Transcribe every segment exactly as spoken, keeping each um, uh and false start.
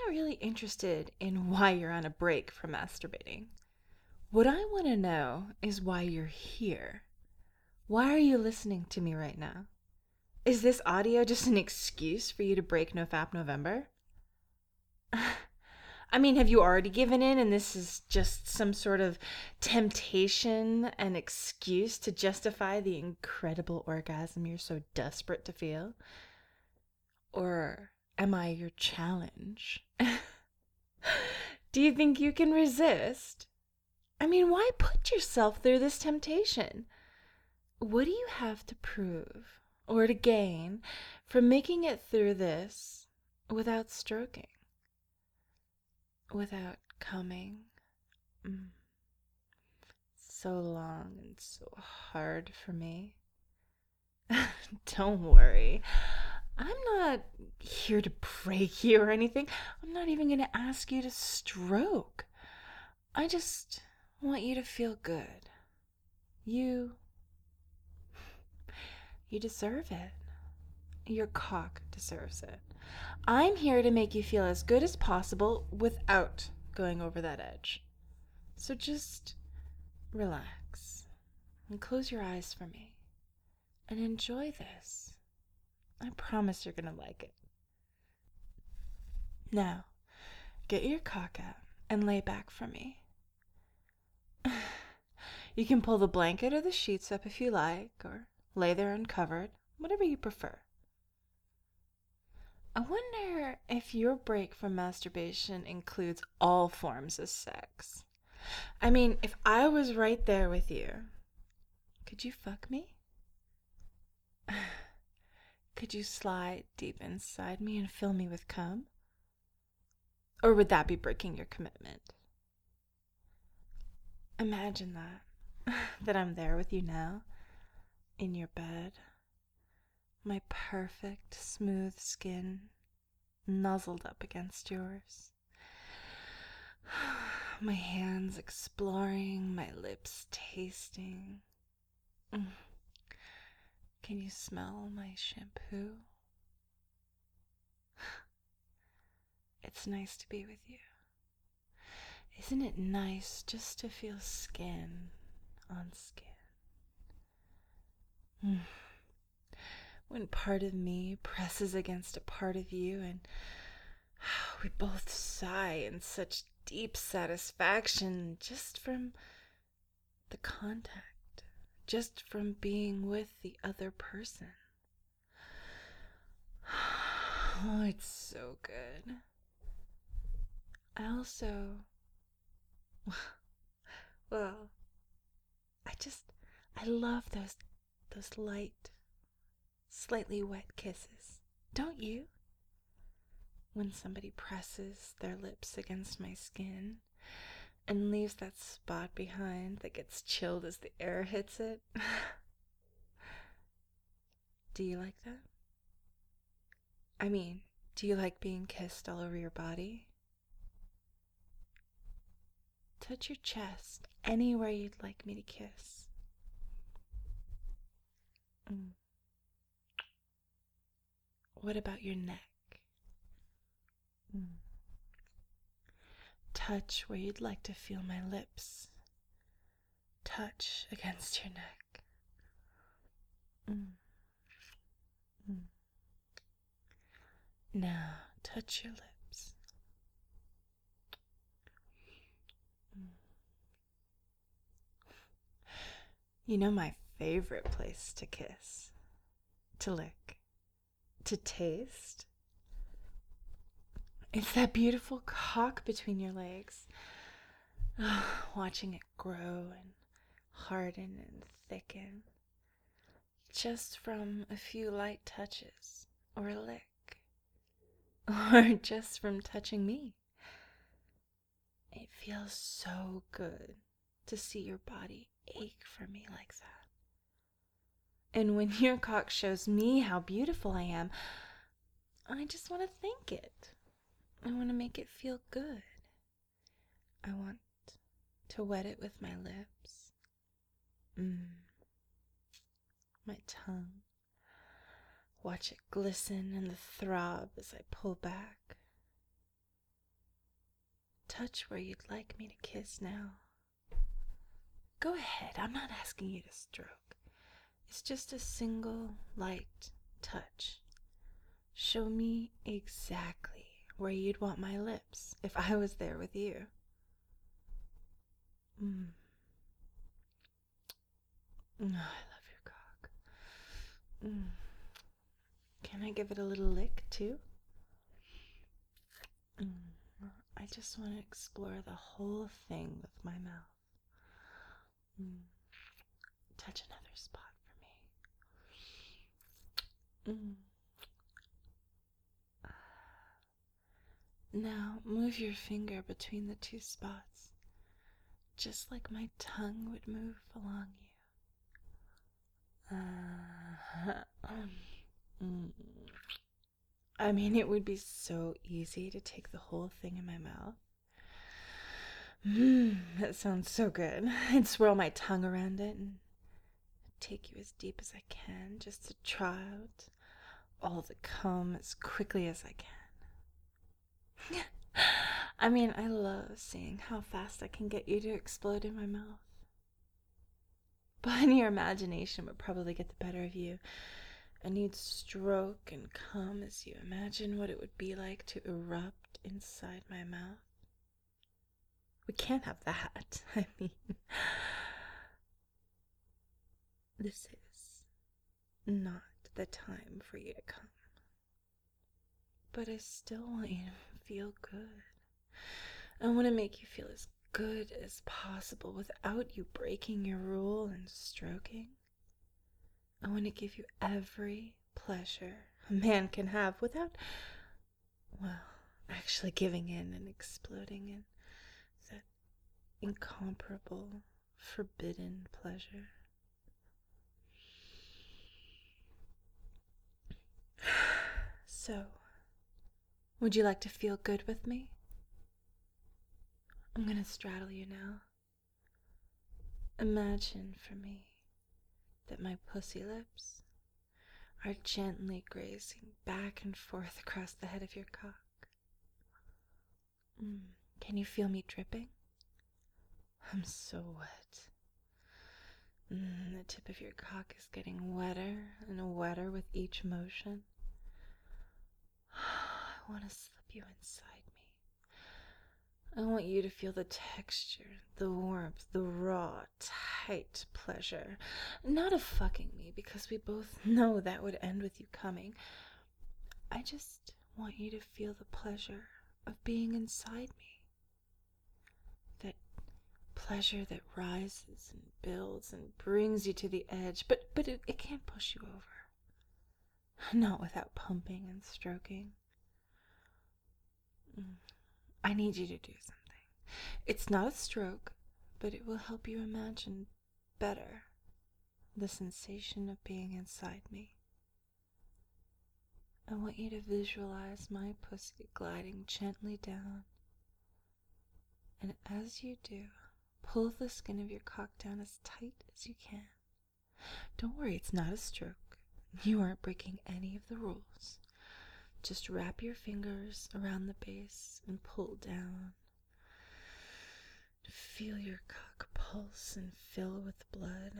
not really interested in why you're on a break from masturbating. What I want to know is why you're here. Why are you listening to me right now? Is this audio just an excuse for you to break NoFap November? I mean, have you already given in and this is just some sort of temptation and excuse to justify the incredible orgasm you're so desperate to feel? Or am I your challenge? Do you think you can resist? I mean, why put yourself through this temptation? What do you have to prove or to gain from making it through this without stroking? Without coming? Mm. So long and so hard for me. Don't worry. I'm not here to break you or anything. I'm not even going to ask you to stroke. I just want you to feel good. You... You deserve it. Your cock deserves it. I'm here to make you feel as good as possible without going over that edge. So just relax and close your eyes for me and enjoy this. I promise you're going to like it. Now, get your cock out and lay back for me. You can pull the blanket or the sheets up if you like, or lay there uncovered, whatever you prefer. I wonder if your break from masturbation includes all forms of sex. I mean, if I was right there with you, could you fuck me? Could you slide deep inside me and fill me with cum? Or would that be breaking your commitment? Imagine that, that I'm there with you now, in your bed, my perfect smooth skin nuzzled up against yours, my hands exploring, my lips tasting. Can you smell my shampoo? It's nice to be with you. Isn't it nice just to feel skin on skin? Mm. When part of me presses against a part of you and we both sigh in such deep satisfaction just from the contact, just from being with the other person. Oh, it's so good. I also, well, I just, I love those, those light, slightly wet kisses. Don't you? When somebody presses their lips against my skin and leaves that spot behind that gets chilled as the air hits it. Do you like that? I mean, do you like being kissed all over your body? Touch your chest anywhere you'd like me to kiss. Mm. What about your neck? Mm. Touch where you'd like to feel my lips. Touch against your neck. Mm. Mm. Now, touch your lips. Mm. You know my favorite place to kiss, to lick, to taste? It's that beautiful cock between your legs. Watching it grow and harden and thicken. Just from a few light touches, or a lick, or just from touching me. It feels so good to see your body ache for me like that. And when your cock shows me how beautiful I am, I just want to thank it. I want to make it feel good. I want to wet it with my lips. Mmm. My tongue. Watch it glisten and the throb as I pull back. touch where you'd like me to kiss now. Go ahead, I'm not asking you to stroke. It's just a single, light touch. Show me exactly where you'd want my lips if I was there with you. Mm. Oh, I love your cock. Mm. Can I give it a little lick, too? Mm. I just want to explore the whole thing with my mouth. Mm. Touch another spot for me. Mm. Now move your finger between the two spots, just like my tongue would move along you. Uh, mm. I mean, it would be so easy to take the whole thing in my mouth. Mmm, that sounds so good. I'd swirl my tongue around it and take you as deep as I can, just to try out all the cum as quickly as I can. I mean, I love seeing how fast I can get you to explode in my mouth. But your imagination would probably get the better of you, and you'd stroke and cum as you imagine what it would be like to erupt inside my mouth. We can't have that. I mean, this is not the time for you to come. But I still want you to feel good. I want to make you feel as good as possible without you breaking your rule and stroking. I want to give you every pleasure a man can have without, well, actually giving in and exploding in that incomparable, forbidden pleasure. So, would you like to feel good with me? I'm gonna straddle you now. Imagine for me that my pussy lips are gently grazing back and forth across the head of your cock. Mm. Can you feel me dripping? I'm so wet. Mm, the tip of your cock is getting wetter and wetter with each motion. I want to slip you inside me. I want you to feel the texture, the warmth, the raw, tight pleasure. Not of fucking me, because we both know that would end with you coming. I just want you to feel the pleasure of being inside me. That pleasure that rises and builds and brings you to the edge, but, but it, it can't push you over. Not without pumping and stroking. I need you to do something. It's not a stroke, but it will help you imagine better the sensation of being inside me. I want you to visualize my pussy gliding gently down. And as you do, pull the skin of your cock down as tight as you can. Don't worry, it's not a stroke. You aren't breaking any of the rules. Just wrap your fingers around the base and pull down. Feel your cock pulse and fill with blood.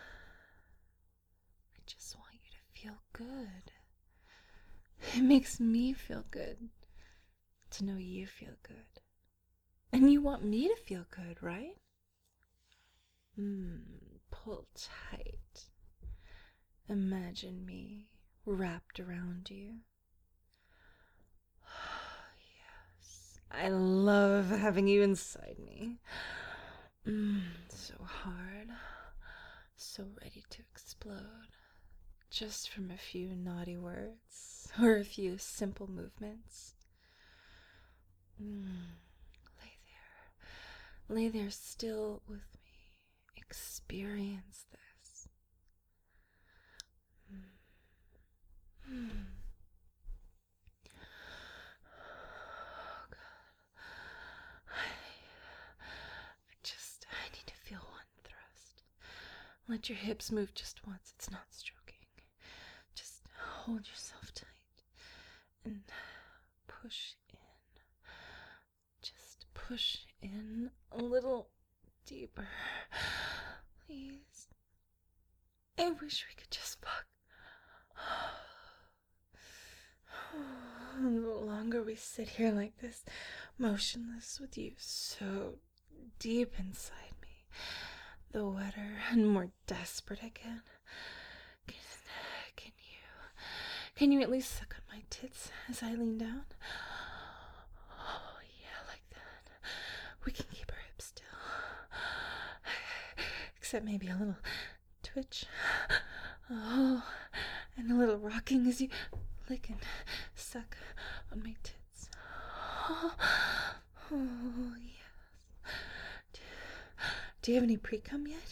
I just want you to feel good. It makes me feel good to know you feel good. And you want me to feel good, right? Mmm, pull tight. Imagine me wrapped around you. Yes, I love having you inside me. Mmm, so hard, so ready to explode. Just from a few naughty words or a few simple movements. Mm, lay there. Lay there still with me. Experience this. Mm. Mm. Oh, God. I, I just, I need to feel one thrust. Let your hips move just once. It's not stroking. Just hold yourself tight and push in. Just push in a little deeper. Please. I wish we could just fuck. The longer we sit here like this, motionless with you so deep inside me, the wetter and more desperate I get. Can, can you, can you at least suck on my tits as I lean down? Oh, yeah, like that. We can keep our hips still. Except maybe a little twitch. Oh, and a little rocking as you lick and suck on my tits. Oh, oh yes. Do, do you have any pre-cum yet?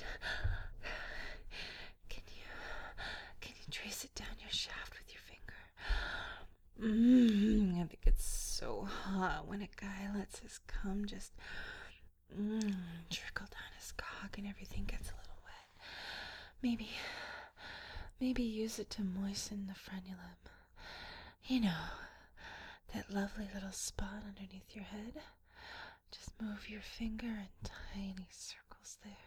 Can you, can you trace it down your shaft with your finger? Mmm, I think it's so hot when a guy lets his cum just mm, trickle down his cock and everything gets a little wet. Maybe, maybe use it to moisten the frenulum. You know, that lovely little spot underneath your head. Just move your finger in tiny circles there.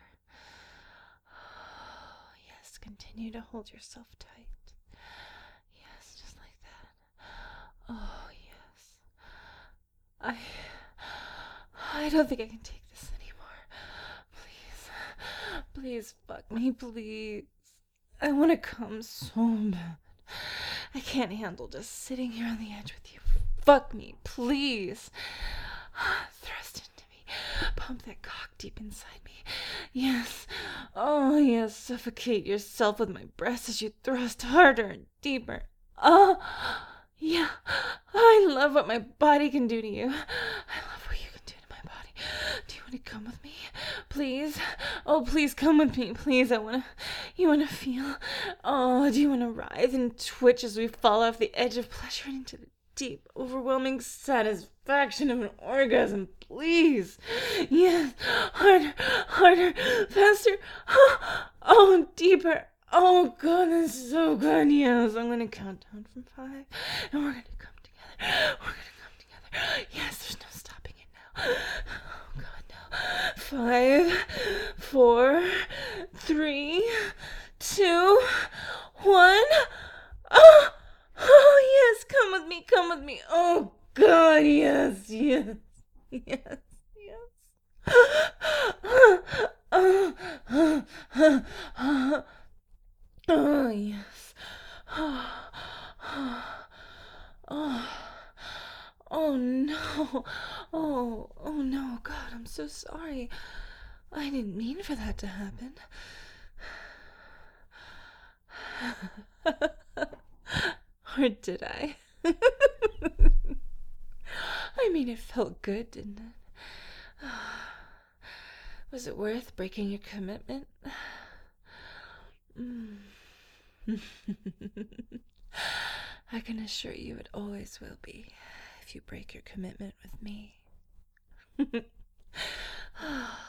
Oh, yes, continue to hold yourself tight. Yes, just like that. Oh, yes. I... I don't think I can take this anymore. Please. Please fuck me, please. I want to come so bad. I can't handle just sitting here on the edge with you. Fuck me, please. Thrust into me. Pump that cock deep inside me. Yes. Oh, yes. Suffocate yourself with my breasts as you thrust harder and deeper. Oh, yeah. I love what my body can do to you. I love what you can do to my body. Do you want to come with me? Please? Oh, please come with me. Please, I want to... You want to feel... Oh, do you want to writhe and twitch as we fall off the edge of pleasure and into the deep, overwhelming satisfaction of an orgasm? Please. Yes. Harder, harder, faster. Oh, deeper. Oh, God, that's so good. Yes, I'm going to count down from five, and we're going to come together. We're going to come together. Yes, there's no stopping it now. Oh, God, no. Five, four, three, two, one. Oh, oh, yes, come with me, come with me. Oh, God, yes, yes, yes, yes. Oh, oh, oh, oh. Oh, yes. Oh, oh, oh, no. Oh, oh, no. God, I'm so sorry. I didn't mean for that to happen. Or did I? I mean, it felt good, didn't it? Was it worth breaking your commitment? Mm. I can assure you it always will be if you break your commitment with me.